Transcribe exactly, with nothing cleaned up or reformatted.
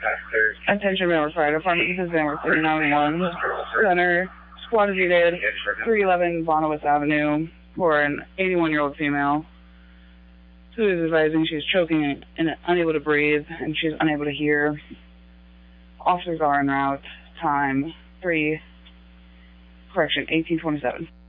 Attention Middle Fire Department, this is Amber three nine one. Runner, squad defeated, three eleven Bonawitz Avenue, for an eighty-one-year-old female who is advising she's choking and unable to breathe, and she's unable to hear. Officers are en route. Time, three, correction, eighteen twenty-seven.